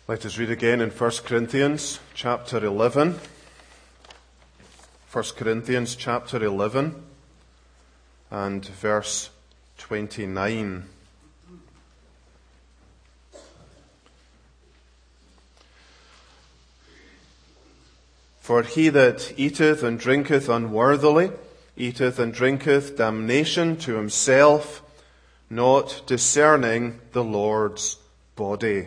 Let us read again in 1 Corinthians chapter 11. 1 Corinthians chapter 11 and verse 29. For he that eateth and drinketh unworthily eateth and drinketh damnation to himself, not discerning the Lord's body.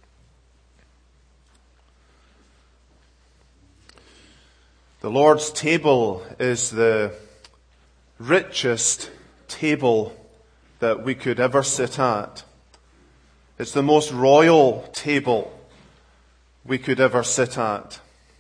The Lord's table is the richest table that we could ever sit at. It's the most royal table we could ever sit at.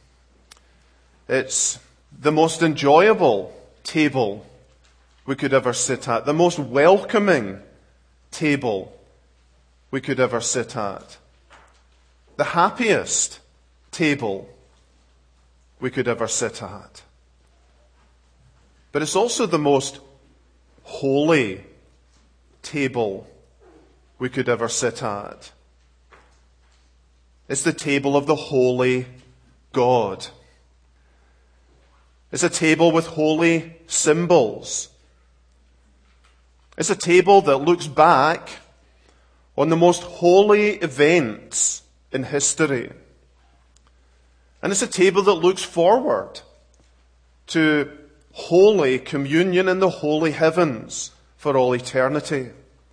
It's the most enjoyable table we could ever sit at. The most welcoming table we could ever sit at. The happiest table we could ever sit at. But it's also the most holy table we could ever sit at. It's the table of the holy God. It's a table with holy symbols. It's a table that looks back on the most holy events in history. And it's a table that looks forward to holy communion in the holy heavens for all eternity.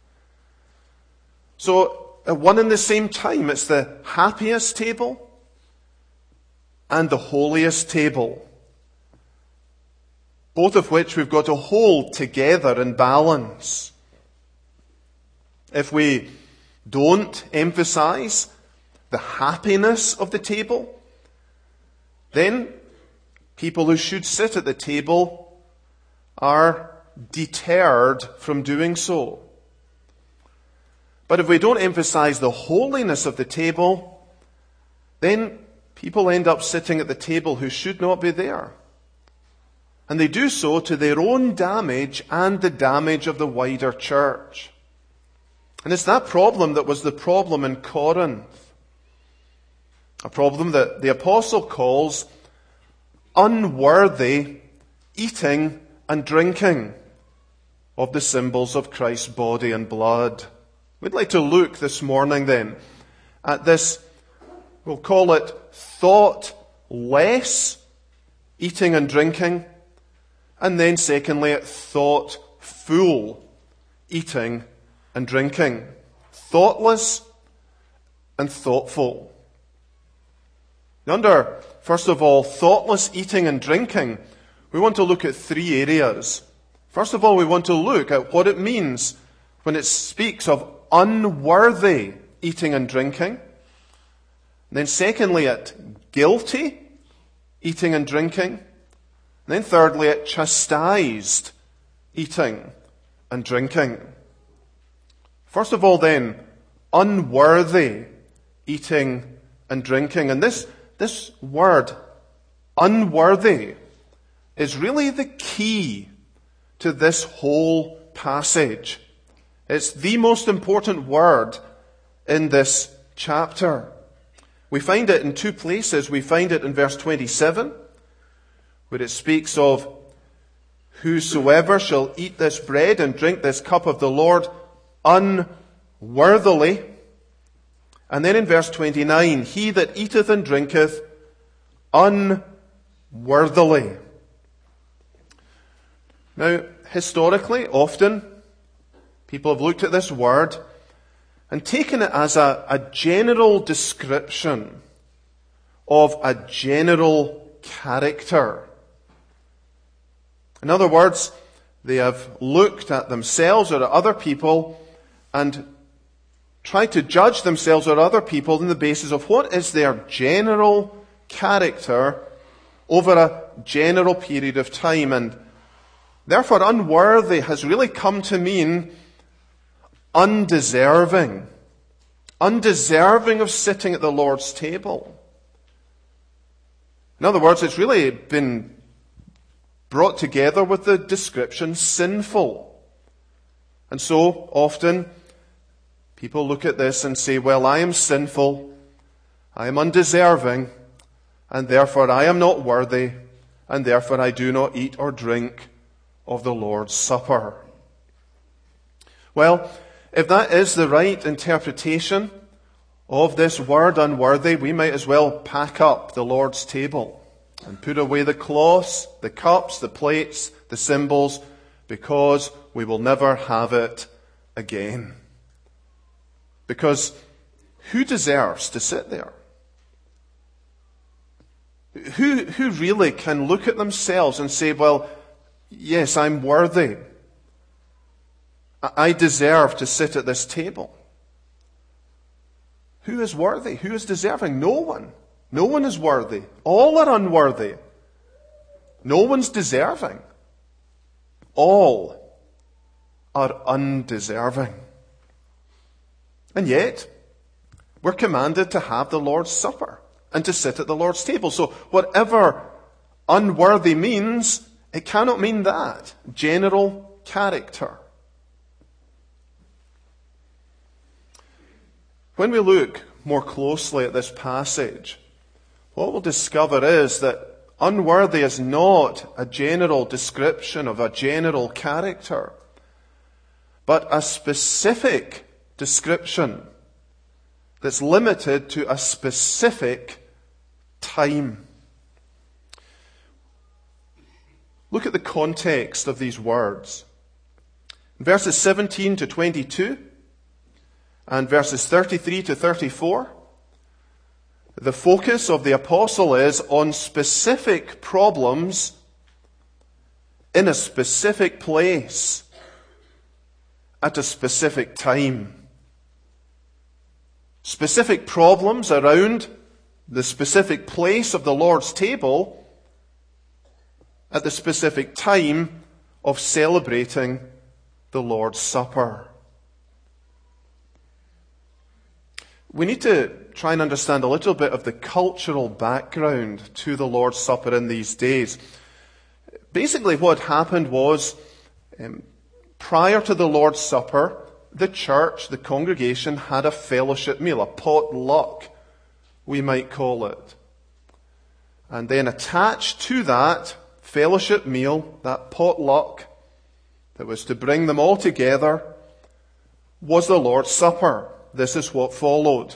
So, at one and the same time, it's the happiest table and the holiest table, both of which we've got to hold together in balance. If we don't emphasize the happiness of the table, then people who should sit at the table are deterred from doing so. But if we don't emphasize the holiness of the table, then people end up sitting at the table who should not be there. And they do so to their own damage and the damage of the wider church. And it's that problem that was the problem in Corinth. A problem that the apostle calls unworthy eating and drinking of the symbols of Christ's body and blood. We'd like to look this morning then at this, we'll call it thoughtless eating and drinking, and then secondly at thoughtful eating and drinking. Thoughtless and thoughtful. Under, first of all, thoughtless eating and drinking, we want to look at three areas. First of all, we want to look at what it means when it speaks of unworthy eating and drinking. And then secondly, at guilty eating and drinking. And then thirdly, at chastised eating and drinking. First of all then, unworthy eating and drinking. And this word, unworthy, is really the key to this whole passage. It's the most important word in this chapter. We find it in two places. We find it in verse 27, where it speaks of, whosoever shall eat this bread and drink this cup of the Lord unworthily. And then in verse 29, he that eateth and drinketh unworthily. Now, historically, often, people have looked at this word and taken it as a general description of a general character. In other words, they have looked at themselves or at other people and try to judge themselves or other people on the basis of what is their general character over a general period of time. And therefore, unworthy has really come to mean undeserving of sitting at the Lord's table. In other words, it's really been brought together with the description sinful. And so often people look at this and say, well, I am sinful, I am undeserving, and therefore I am not worthy, and therefore I do not eat or drink of the Lord's Supper. Well, if that is the right interpretation of this word unworthy, we might as well pack up the Lord's table and put away the cloths, the cups, the plates, the symbols, because we will never have it again. Because who deserves to sit there? Who really can look at themselves and say, well, yes, I'm worthy. I deserve to sit at this table. Who is worthy? Who is deserving? No one. No one is worthy. All are unworthy. No one's deserving. All are undeserving. And yet, we're commanded to have the Lord's Supper and to sit at the Lord's table. So whatever unworthy means, it cannot mean that. General character. When we look more closely at this passage, what we'll discover is that unworthy is not a general description of a general character, but a specific description that's limited to a specific time. Look at the context of these words. In verses 17 to 22 and verses 33 to 34, the focus of the apostle is on specific problems in a specific place at a specific time. Specific problems around the specific place of the Lord's table at the specific time of celebrating the Lord's Supper. We need to try and understand a little bit of the cultural background to the Lord's Supper in these days. Basically, what happened was, prior to the Lord's Supper, the church, the congregation, had a fellowship meal, a potluck, we might call it. And then attached to that fellowship meal, that potluck, that was to bring them all together, was the Lord's Supper. This is what followed.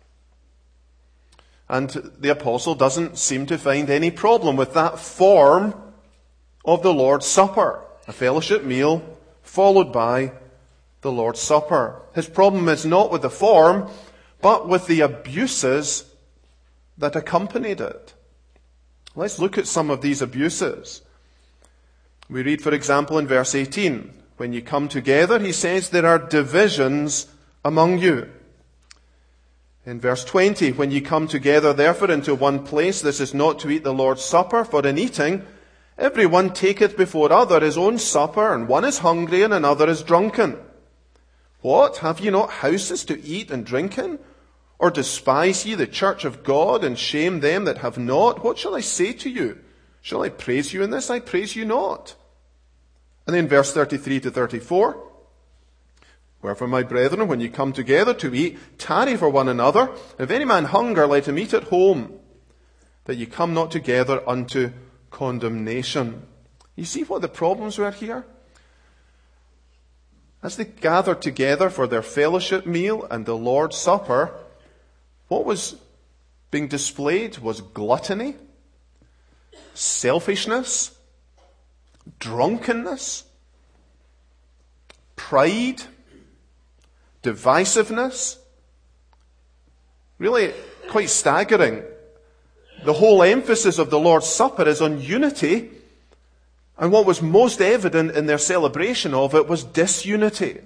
And the apostle doesn't seem to find any problem with that form of the Lord's Supper. A fellowship meal followed by the Lord's Supper. His problem is not with the form, but with the abuses that accompanied it. Let's look at some of these abuses. We read, for example, in verse 18, when you come together, he says, there are divisions among you. In verse 20, when you come together, therefore, into one place, this is not to eat the Lord's Supper, for in eating, everyone taketh before other his own supper, and one is hungry and another is drunken. What? Have ye not houses to eat and drink in? Or despise ye the church of God, and shame them that have not? What shall I say to you? Shall I praise you in this? I praise you not. And then verse 33 to 34. Wherefore, my brethren, when you come together to eat, tarry for one another. If any man hunger, let him eat at home, that ye come not together unto condemnation. You see what the problems were here? As they gathered together for their fellowship meal and the Lord's Supper, what was being displayed was gluttony, selfishness, drunkenness, pride, divisiveness. Really quite staggering. The whole emphasis of the Lord's Supper is on unity, and what was most evident in their celebration of it was disunity.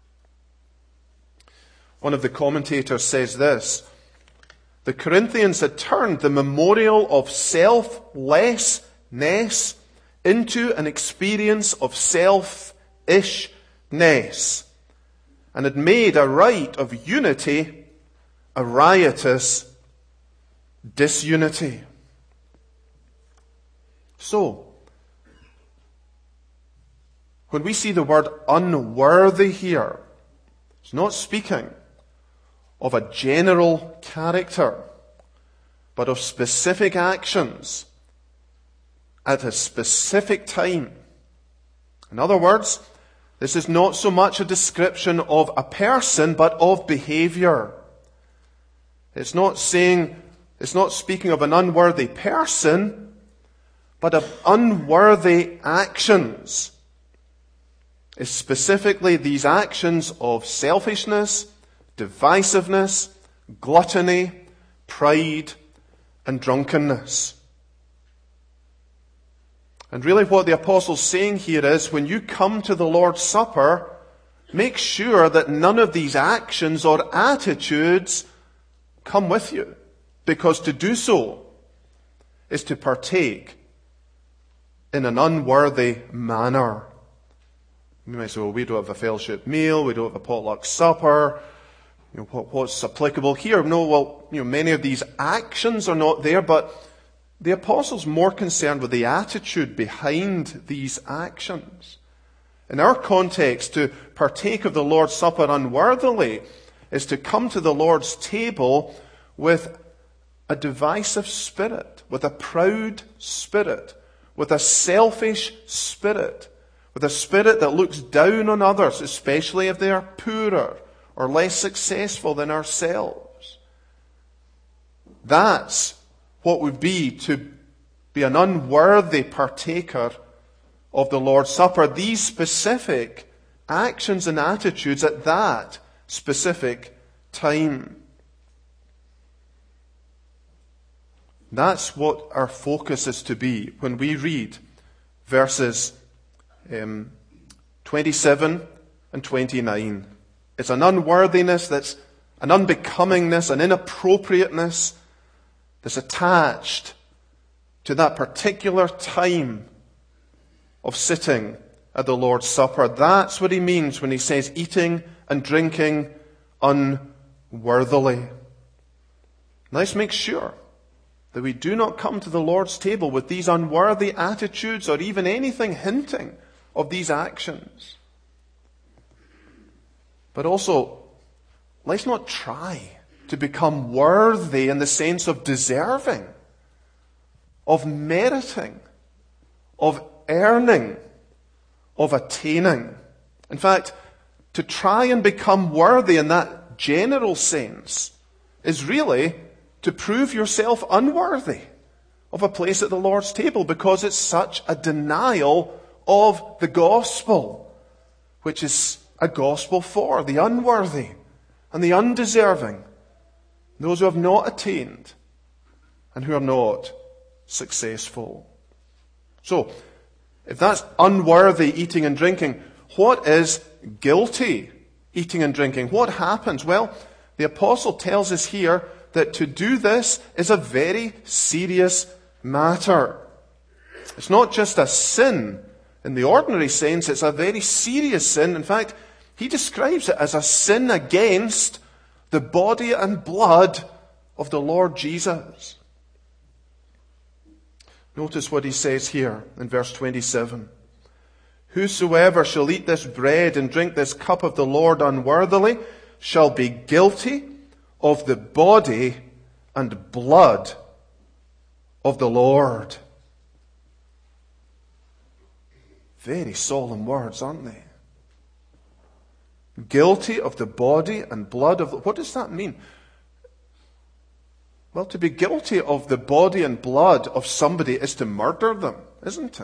One of the commentators says this: the Corinthians had turned the memorial of selflessness into an experience of selfishness, and had made a rite of unity a riotous disunity. So, when we see the word unworthy here, it's not speaking of a general character but of specific actions at a specific time. In other words, this is not so much a description of a person, but of behavior. It's not speaking of an unworthy person, but of unworthy actions. It's specifically these actions of selfishness, divisiveness, gluttony, pride, and drunkenness. And really what the apostle's saying here is, when you come to the Lord's Supper, make sure that none of these actions or attitudes come with you. Because to do so is to partake in an unworthy manner. You might say, well, we don't have a fellowship meal, we don't have a potluck supper. What's applicable here? No, well, many of these actions are not there, but the apostle's more concerned with the attitude behind these actions. In our context, to partake of the Lord's Supper unworthily is to come to the Lord's table with a divisive spirit, with a proud spirit, with a selfish spirit, with a spirit that looks down on others, especially if they are poorer or less successful than ourselves. That's what would be to be an unworthy partaker of the Lord's Supper. These specific actions and attitudes at that specific time. That's what our focus is to be when we read verses 27 and 29. It's an unworthiness, that's an unbecomingness, an inappropriateness that's attached to that particular time of sitting at the Lord's Supper. That's what he means when he says eating and drinking unworthily. Let's make sure that we do not come to the Lord's table with these unworthy attitudes or even anything hinting of these actions. But also, let's not try to become worthy in the sense of deserving, of meriting, of earning, of attaining. In fact, to try and become worthy in that general sense is really to prove yourself unworthy of a place at the Lord's table, because it's such a denial of the gospel, which is a gospel for the unworthy and the undeserving, those who have not attained and who are not successful. So, if that's unworthy eating and drinking, what is guilty eating and drinking? What happens? Well, the apostle tells us here that to do this is a very serious matter. It's not just a sin in the ordinary sense, it's a very serious sin. In fact, he describes it as a sin against the body and blood of the Lord Jesus. Notice what he says here in verse 27. Whosoever shall eat this bread and drink this cup of the Lord unworthily shall be guilty of the body and blood of the Lord. Very solemn words, aren't they? Guilty of the body and blood of the... What does that mean? Well, to be guilty of the body and blood of somebody is to murder them, isn't it?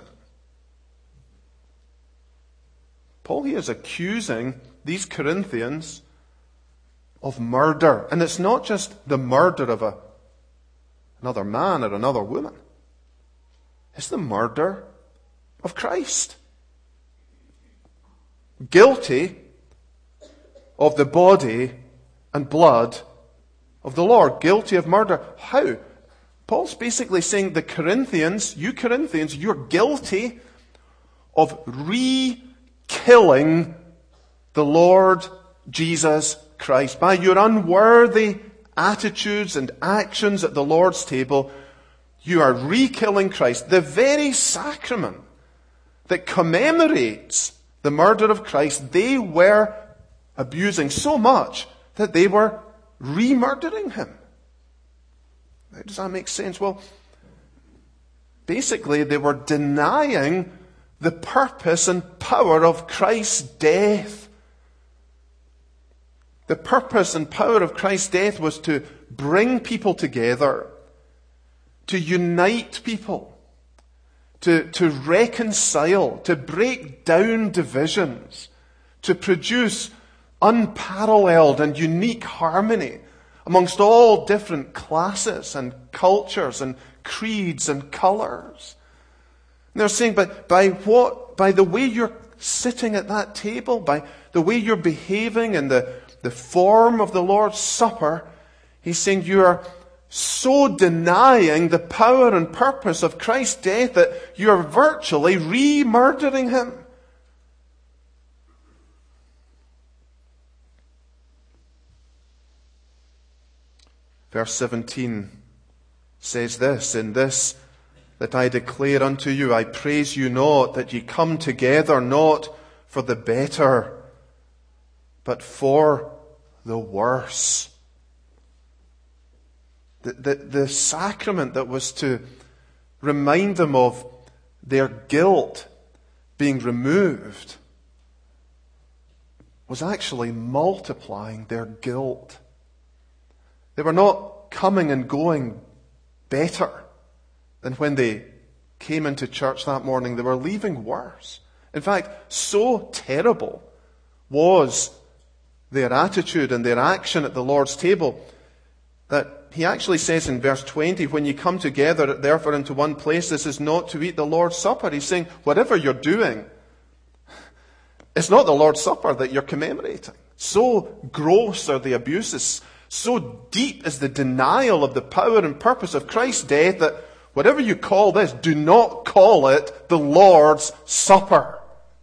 Paul here is accusing these Corinthians of murder. And it's not just the murder of another man or another woman. It's the murder of Christ. Guilty of the body and blood of the Lord. Guilty of murder. How? Paul's basically saying the Corinthians, you're guilty of re-killing the Lord Jesus Christ. By your unworthy attitudes and actions at the Lord's table, you are re-killing Christ. The very sacrament that commemorates the murder of Christ, they were abusing so much that they were re-murdering him. does that make sense? Well, basically they were denying the purpose and power of Christ's death. The purpose and power of Christ's death was to bring people together, to unite people, to reconcile, to break down divisions, to produce unparalleled and unique harmony amongst all different classes and cultures and creeds and colours. And they're saying, but by the way you're sitting at that table, by the way you're behaving in the form of the Lord's Supper, he's saying you are so denying the power and purpose of Christ's death that you are virtually re-murdering him. Verse 17 says this, in this that I declare unto you, I praise you not, that ye come together not for the better, but for the worse. The sacrament that was to remind them of their guilt being removed was actually multiplying their guilt. They were not coming and going better than when they came into church that morning. They were leaving worse. In fact, so terrible was their attitude and their action at the Lord's table that he actually says in verse 20, when you come together therefore into one place, this is not to eat the Lord's Supper. He's saying, whatever you're doing, it's not the Lord's Supper that you're commemorating. So gross are the abuses, so deep is the denial of the power and purpose of Christ's death that whatever you call this, do not call it the Lord's Supper.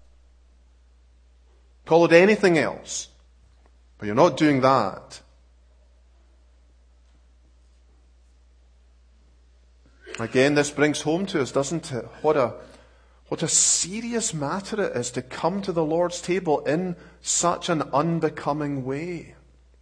Call it anything else. But you're not doing that. Again, this brings home to us, doesn't it? What a serious matter it is to come to the Lord's table in such an unbecoming way.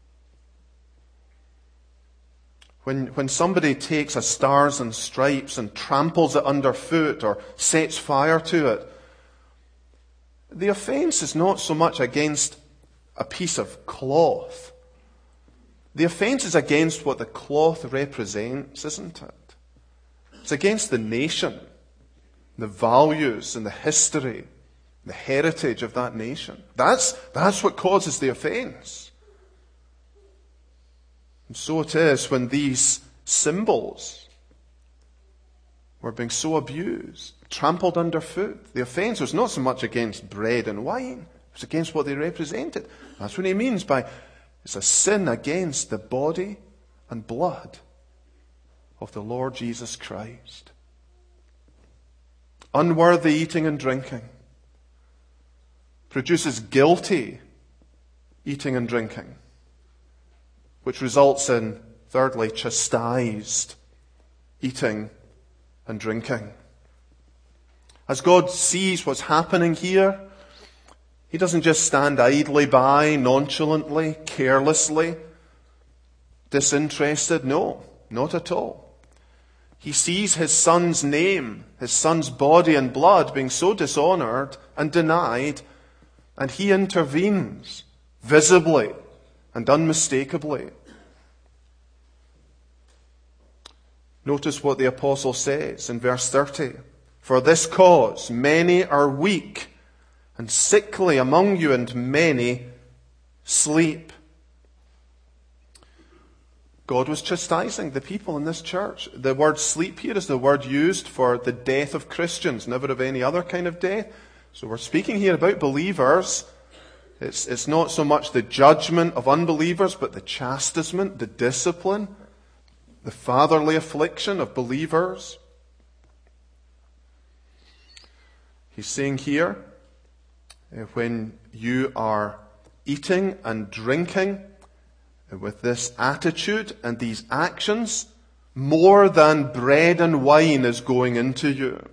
When somebody takes a stars and stripes and tramples it underfoot or sets fire to it, the offence is not so much against a piece of cloth. The offence is against what the cloth represents, isn't it? It's against the nation, the values and the history, the heritage of that nation. That's what causes the offence. And so it is when these symbols were being so abused, trampled underfoot. The offence was not so much against bread and wine, it was against what they represented. That's what he means by it's a sin against the body and blood of the Lord Jesus Christ. Unworthy eating and drinking produces guilty eating and drinking, which results in, thirdly, chastised eating and drinking. As God sees what's happening here, he doesn't just stand idly by, nonchalantly, carelessly, disinterested. No, not at all. He sees his son's name, his son's body and blood being so dishonored and denied, and he intervenes visibly and unmistakably. Notice what the apostle says in verse 30. For this cause many are weak and sickly among you, and many sleep. God was chastising the people in this church. The word sleep here is the word used for the death of Christians, never of any other kind of death. So we're speaking here about believers. It's not so much the judgment of unbelievers, but the chastisement, the discipline, the fatherly affliction of believers. He's saying here, when you are eating and drinking with this attitude and these actions, more than bread and wine is going into you.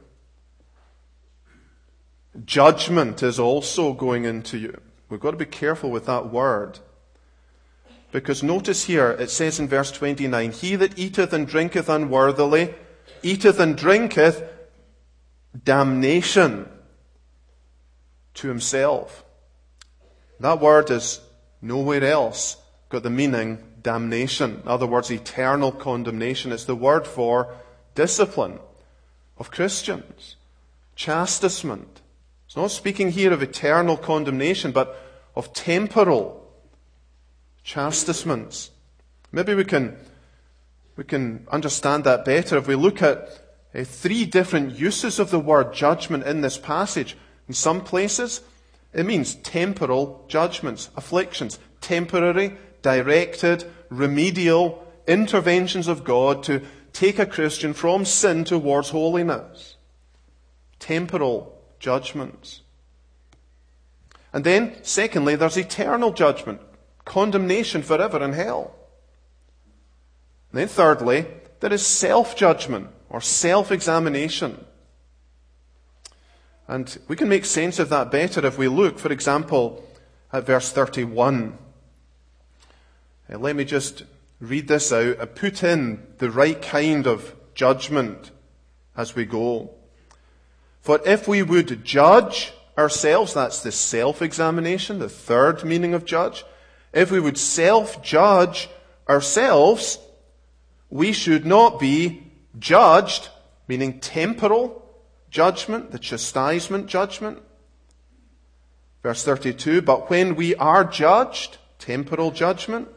Judgment is also going into you. We've got to be careful with that word. Because notice here, it says in verse 29, he that eateth and drinketh unworthily, eateth and drinketh damnation to himself. That word is nowhere else got the meaning damnation. In other words, eternal condemnation. It's the word for discipline of Christians, chastisement. It's not speaking here of eternal condemnation, but of temporal chastisements. Maybe we can understand that better if we look at three different uses of the word judgment in this passage. In some places, it means temporal judgments, afflictions, temporary, directed, remedial interventions of God to take a Christian from sin towards holiness. Temporal judgments. And then, secondly, there's eternal judgment, condemnation forever in hell. And then thirdly, there is self-judgment or self-examination. And we can make sense of that better if we look, for example, at verse 31. Let me just read this out. I put in the right kind of judgment as we go. For if we would judge ourselves, that's the self-examination, the third meaning of judge. If we would self-judge ourselves, we should not be judged, meaning temporal judgment, the chastisement judgment. Verse 32, but when we are judged, temporal judgment,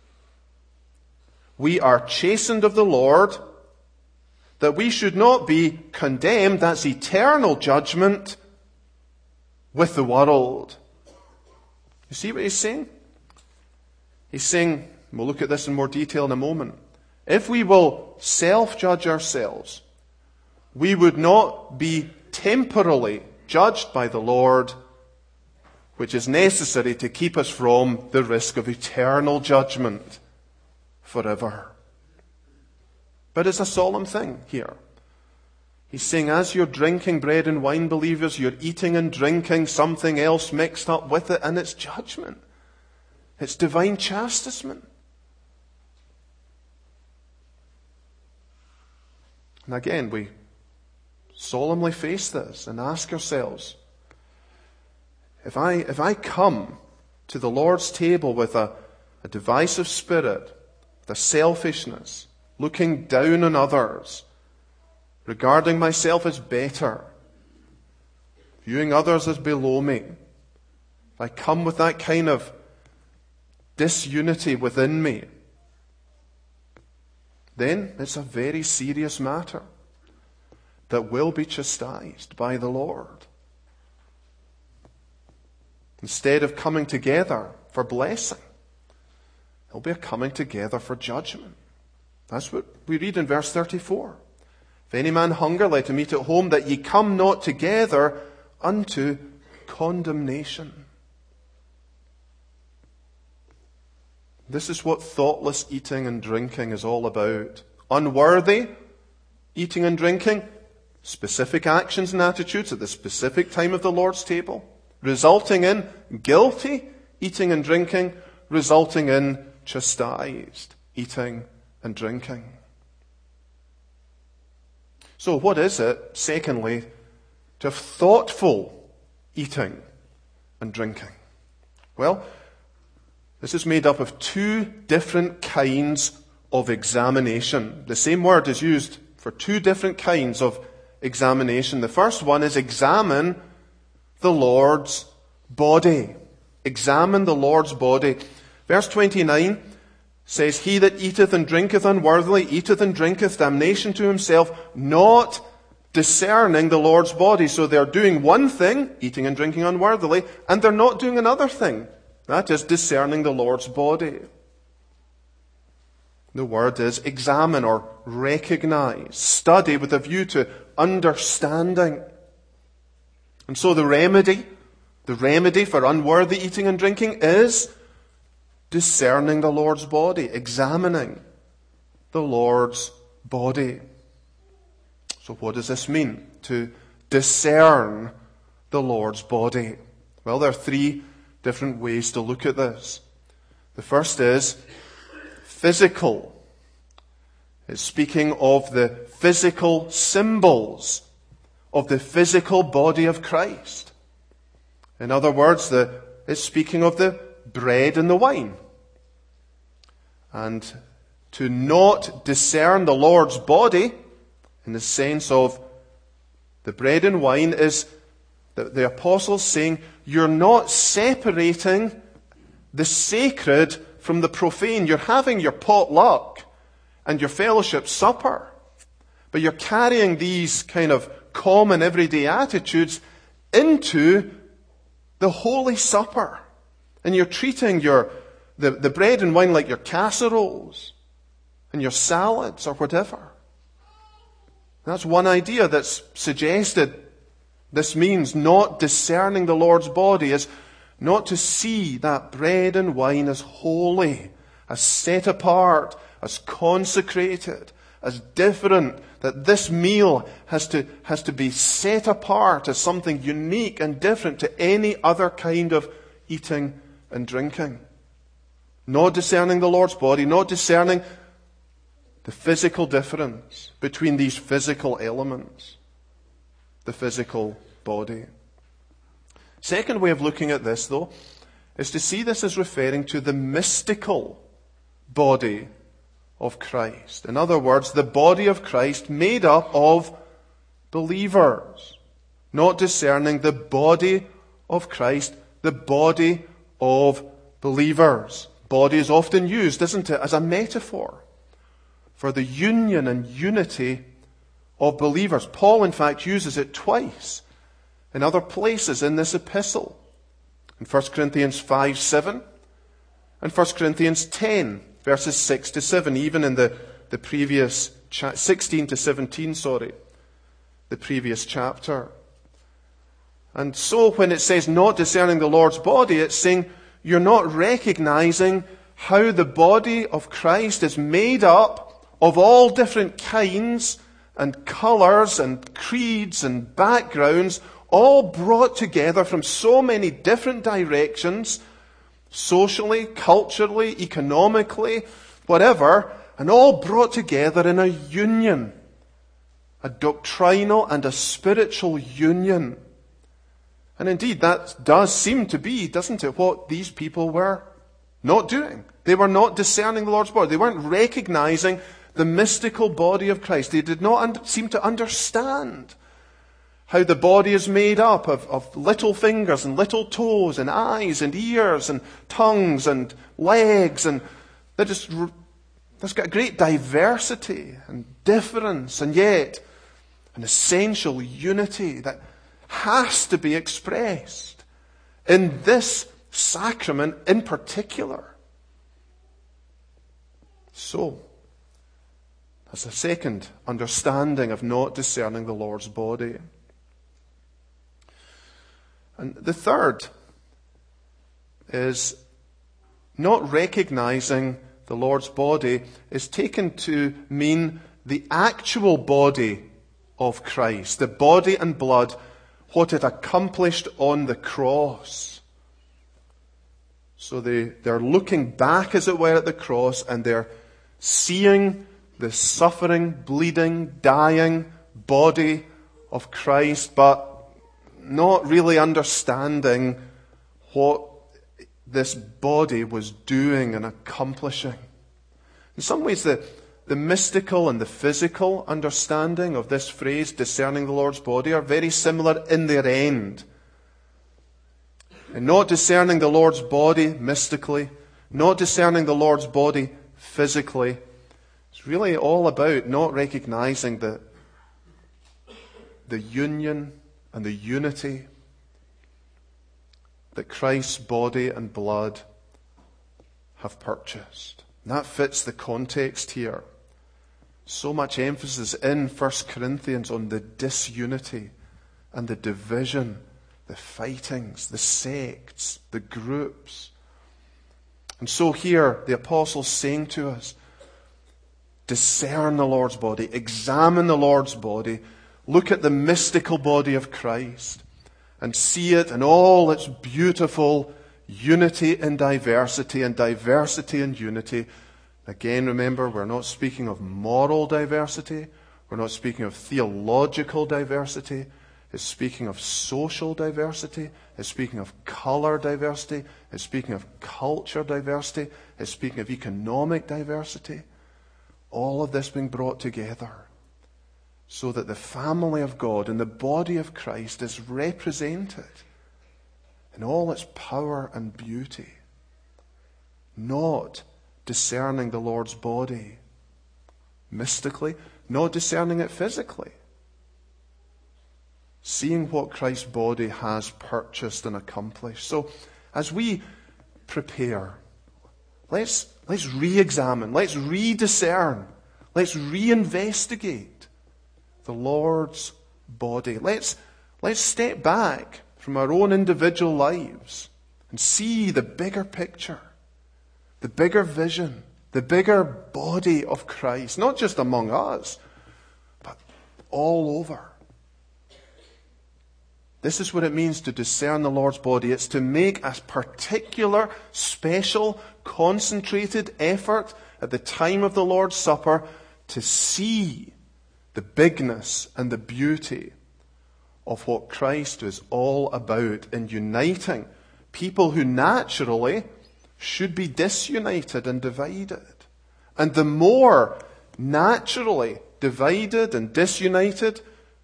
we are chastened of the Lord, that we should not be condemned, that's eternal judgment, with the world. You see what he's saying? He's saying, we'll look at this in more detail in a moment, if we will self-judge ourselves, we would not be temporally judged by the Lord, which is necessary to keep us from the risk of eternal judgment forever. But it's a solemn thing here. He's saying, as you're drinking bread and wine, believers, you're eating and drinking something else mixed up with it, and it's judgment. It's divine chastisement. And again, we solemnly face this and ask ourselves, if I come to the Lord's table with a divisive spirit, the selfishness, looking down on others, regarding myself as better, viewing others as below me, if I come with that kind of disunity within me, then it's a very serious matter that will be chastised by the Lord. Instead of coming together for blessing, there'll be a coming together for judgment. That's what we read in verse 34. If any man hunger, let him eat at home, that ye come not together unto condemnation. This is what thoughtless eating and drinking is all about. Unworthy eating and drinking, specific actions and attitudes at the specific time of the Lord's table, resulting in guilty eating and drinking, resulting in chastised eating and drinking. So what is it, secondly, to have thoughtful eating and drinking? Well, this is made up of two different kinds of examination. The same word is used for two different kinds of examination. The first one is examine the Lord's body. Examine the Lord's body. Verse 29 says, he that eateth and drinketh unworthily, eateth and drinketh damnation to himself, not discerning the Lord's body. So they're doing one thing, eating and drinking unworthily, and they're not doing another thing. That is discerning the Lord's body. The word is examine or recognize, study with a view to understanding. And so the remedy for unworthy eating and drinking is discerning the Lord's body, examining the Lord's body. So what does this mean, to discern the Lord's body? Well, there are three different ways to look at this. The first is physical. It's speaking of the physical symbols of the physical body of Christ. In other words, it's speaking of the bread and the wine. And to not discern the Lord's body, in the sense of the bread and wine, is the apostles saying, you're not separating the sacred from the profane. You're having your potluck and your fellowship supper, but you're carrying these kind of common everyday attitudes into the Holy Supper. And you're treating the bread and wine like your casseroles and your salads or whatever. That's one idea that's suggested. This means not discerning the Lord's body is not to see that bread and wine as holy, as set apart, as consecrated, as different, that this meal has to be set apart as something unique and different to any other kind of eating and drinking. Not discerning the Lord's body, not discerning the physical difference between these physical elements, the physical body. Second way of looking at this, though, is to see this as referring to the mystical body of Christ. In other words, the body of Christ made up of believers. Not discerning the body of Christ, the body of believers. Body is often used, isn't it, as a metaphor for the union and unity of believers. Paul, in fact, uses it twice in other places in this epistle. In 1 Corinthians 5:7 and 1 Corinthians 10, verses 6 to 7, even in the previous 16 to 17, the previous chapter. And so when it says not discerning the Lord's body, it's saying you're not recognizing how the body of Christ is made up of all different kinds and colors and creeds and backgrounds, all brought together from so many different directions, socially, culturally, economically, whatever, and all brought together in a union, a doctrinal and a spiritual union. And indeed, that does seem to be, doesn't it, what these people were not doing. They were not discerning the Lord's body. They weren't recognizing the mystical body of Christ. They did not seem to understand how the body is made up of little fingers and little toes and eyes and ears and tongues and legs, and that's got great diversity and difference, and yet an essential unity that has to be expressed in this sacrament in particular. So, that's a second understanding of not discerning the Lord's body. And the third is not recognizing the Lord's body is taken to mean the actual body of Christ, the body and blood, what it accomplished on the cross. So they're looking back, as it were, at the cross, and they're seeing the suffering, bleeding, dying body of Christ, but not really understanding what this body was doing and accomplishing. In some ways, the mystical and the physical understanding of this phrase, discerning the Lord's body, are very similar in their end. And not discerning the Lord's body mystically, not discerning the Lord's body physically, it's really all about not recognizing the union and the unity that Christ's body and blood have purchased. And that fits the context here. So much emphasis in 1 Corinthians on the disunity and the division, the fightings, the sects, the groups. And so here the apostle's saying to us, discern the Lord's body, examine the Lord's body, look at the mystical body of Christ and see it in all its beautiful unity in diversity and diversity in unity. Again, remember, we're not speaking of moral diversity. We're not speaking of theological diversity. It's speaking of social diversity. It's speaking of color diversity. It's speaking of culture diversity. It's speaking of economic diversity. All of this being brought together so that the family of God and the body of Christ is represented in all its power and beauty, not discerning the Lord's body mystically, not discerning it physically, seeing what Christ's body has purchased and accomplished. So, as we prepare, let's re-examine, let's re-discern, let's re-investigate the Lord's body. Let's step back from our own individual lives and see the bigger picture, the bigger vision, the bigger body of Christ, not just among us, but all over. This is what it means to discern the Lord's body. It's to make a particular, special, concentrated effort at the time of the Lord's Supper to see the bigness and the beauty of what Christ is all about in uniting people who naturally should be disunited and divided. And the more naturally divided and disunited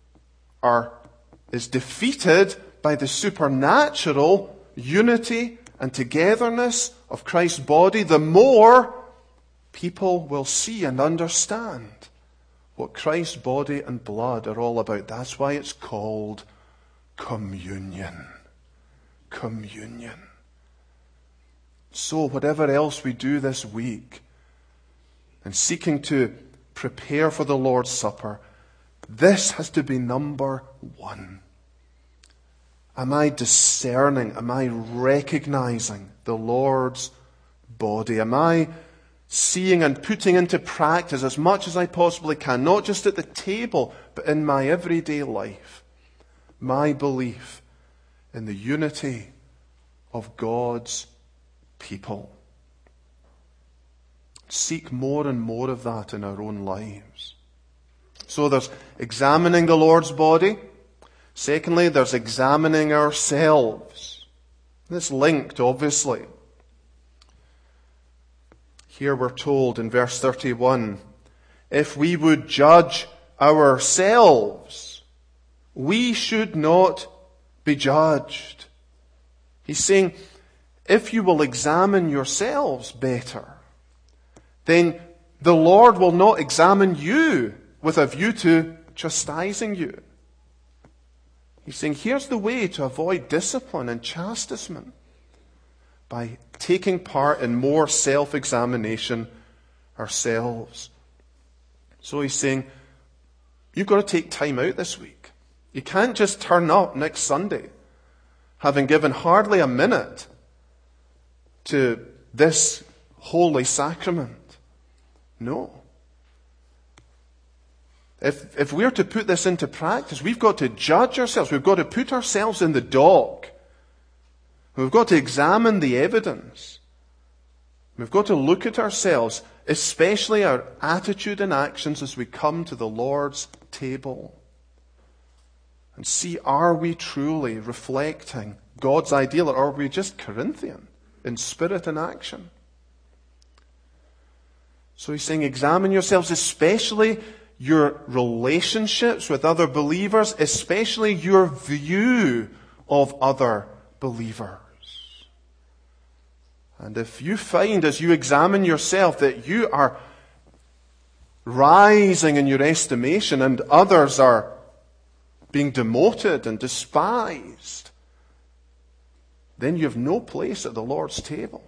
is defeated by the supernatural unity and togetherness of Christ's body, the more people will see and understand what Christ's body and blood are all about. That's why it's called communion. Communion. So whatever else we do this week, and seeking to prepare for the Lord's Supper, this has to be number one. Am I discerning? Am I recognizing the Lord's body? Am I seeing and putting into practice as much as I possibly can, not just at the table, but in my everyday life, my belief in the unity of God's people? Seek more and more of that in our own lives. So there's examining the Lord's body. Secondly, there's examining ourselves. This linked, obviously. Here we're told in verse 31, if we would judge ourselves, we should not be judged. He's saying, if you will examine yourselves better, then the Lord will not examine you with a view to chastising you. He's saying, here's the way to avoid discipline and chastisement, by taking part in more self-examination ourselves. So he's saying, you've got to take time out this week. You can't just turn up next Sunday, having given hardly a minute to this holy sacrament. No. If we're to put this into practice, we've got to judge ourselves. We've got to put ourselves in the dock. We've got to examine the evidence. We've got to look at ourselves, especially our attitude and actions as we come to the Lord's table, and see, are we truly reflecting God's ideal, or are we just Corinthian in spirit and action? So he's saying, examine yourselves, especially your relationships with other believers, especially your view of other believers. And if you find, as you examine yourself, that you are rising in your estimation and others are being demoted and despised, then you have no place at the Lord's table.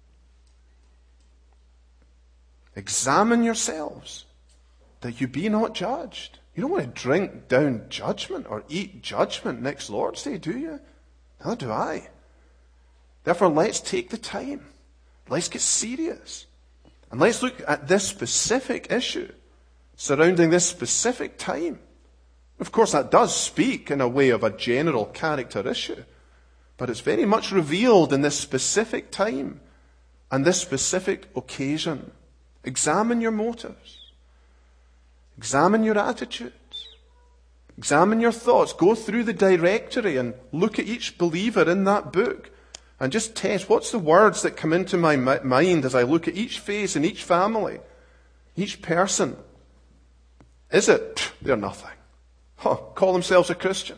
Examine yourselves, that you be not judged. You don't want to drink down judgment or eat judgment next Lord's Day, do you? How do I? Therefore, let's take the time. Let's get serious. And let's look at this specific issue surrounding this specific time. Of course, that does speak in a way of a general character issue. But it's very much revealed in this specific time and this specific occasion. Examine your motives. Examine your attitudes. Examine your thoughts. Go through the directory and look at each believer in that book and just test what's the words that come into my mind as I look at each face in each family, each person. Is it, they're nothing. Call themselves a Christian.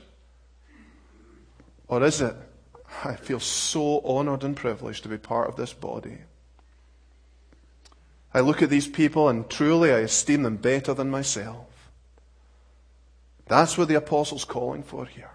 Or is it, I feel so honored and privileged to be part of this body. I look at these people and truly I esteem them better than myself. That's what the apostle's calling for here.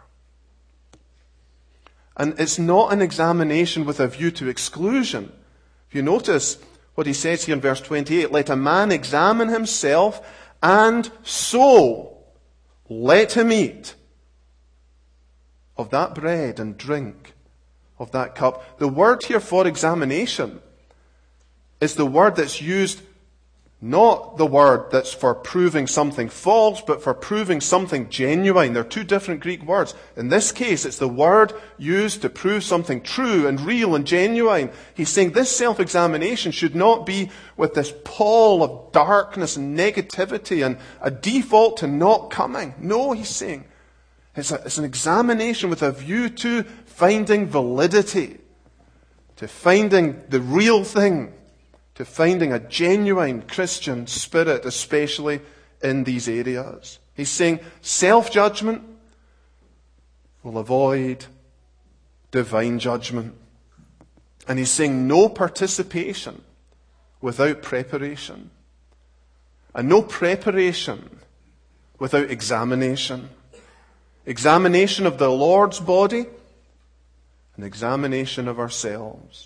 And it's not an examination with a view to exclusion. If you notice what he says here in verse 28, let a man examine himself, and so let him eat of that bread and drink of that cup. The word here for examination is the word that's used, not the word that's for proving something false, but for proving something genuine. They're two different Greek words. In this case, it's the word used to prove something true and real and genuine. He's saying this self-examination should not be with this pall of darkness and negativity and a default to not coming. No, he's saying it's an examination with a view to finding validity, to finding the real thing, to finding a genuine Christian spirit, especially in these areas. He's saying self-judgment will avoid divine judgment. And he's saying no participation without preparation. And no preparation without examination. Examination of the Lord's body and examination of ourselves.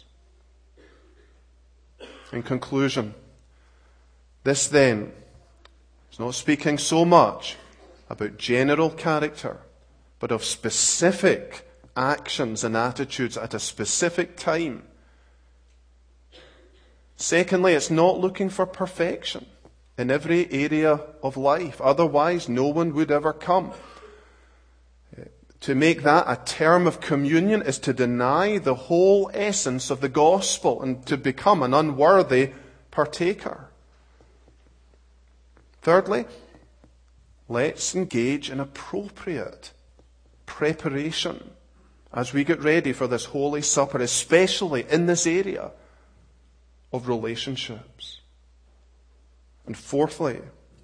In conclusion, this then is not speaking so much about general character, but of specific actions and attitudes at a specific time. Secondly, it's not looking for perfection in every area of life. Otherwise, no one would ever come. To make that a term of communion is to deny the whole essence of the gospel and to become an unworthy partaker. Thirdly, let's engage in appropriate preparation as we get ready for this Holy Supper, especially in this area of relationships. And fourthly,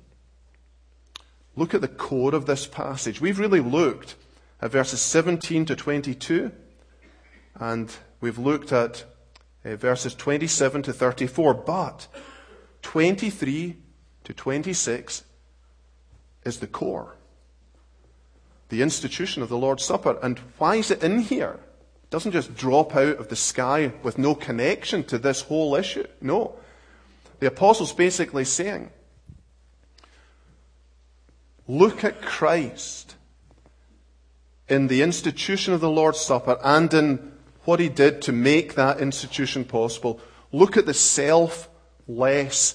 look at the core of this passage. We've really looked at verses 17 to 22, and we've looked at verses 27 to 34, but 23 to 26 is the core, the institution of the Lord's Supper. And why is it in here? It doesn't just drop out of the sky with no connection to this whole issue. No. The apostle's basically saying, look at Christ in the institution of the Lord's Supper and in what he did to make that institution possible. Look at the selflessness.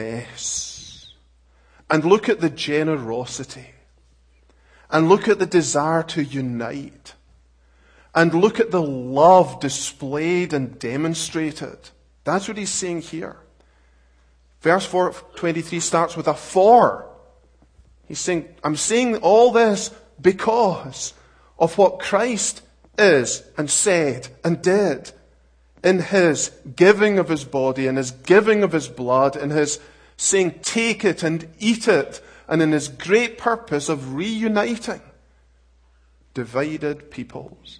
And look at the generosity. And look at the desire to unite. And look at the love displayed and demonstrated. That's what he's saying here. Verse 23 starts with a for. He's saying, I'm saying all this because of what Christ is and said and did in his giving of his body, in his giving of his blood, in his saying, take it and eat it, and in his great purpose of reuniting divided peoples.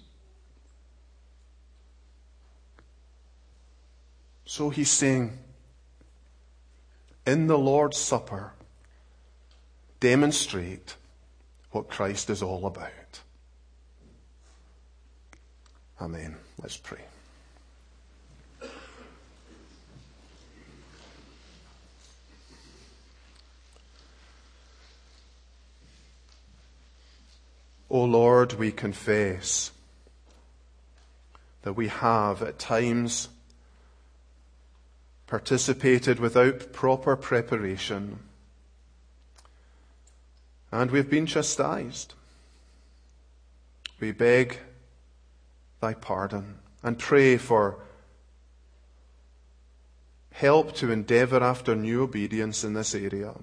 So he's saying, in the Lord's Supper, demonstrate what Christ is all about. Amen. Let's pray. O Lord, we confess that we have at times participated without proper preparation, and we've been chastised. We beg thy pardon, and pray for help to endeavour after new obedience in this area.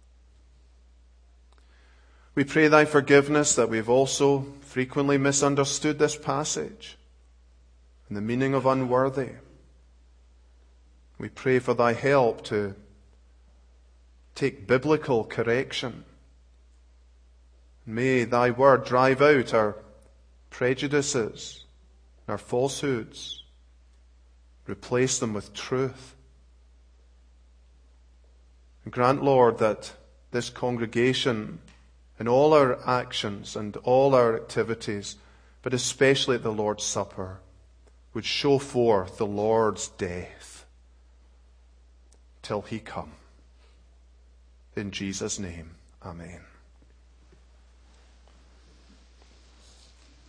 We pray thy forgiveness that we've also frequently misunderstood this passage and the meaning of unworthy. We pray for thy help to take biblical correction. May thy word drive out our prejudices, our falsehoods, replace them with truth. And grant, Lord, that this congregation, in all our actions and all our activities, but especially at the Lord's Supper, would show forth the Lord's death till he come. In Jesus' name, amen.